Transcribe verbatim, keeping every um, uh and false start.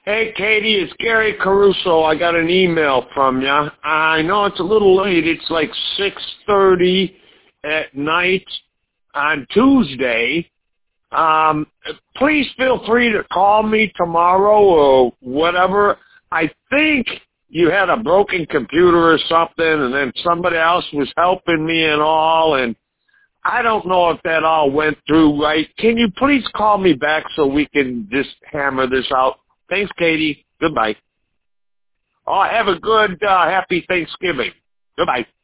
Hey, Katie, it's Gary Caruso. I got an email from you. I know it's a little late. It's like six thirty at night on Tuesday. Um, please feel free to call me tomorrow or whatever. I think you had a broken computer or something, and then somebody else was helping me and all, and I don't know if that all went through right. Can you please call me back so we can just hammer this out? Thanks, Katie. Goodbye. Oh, have a good, uh, happy Thanksgiving. Goodbye.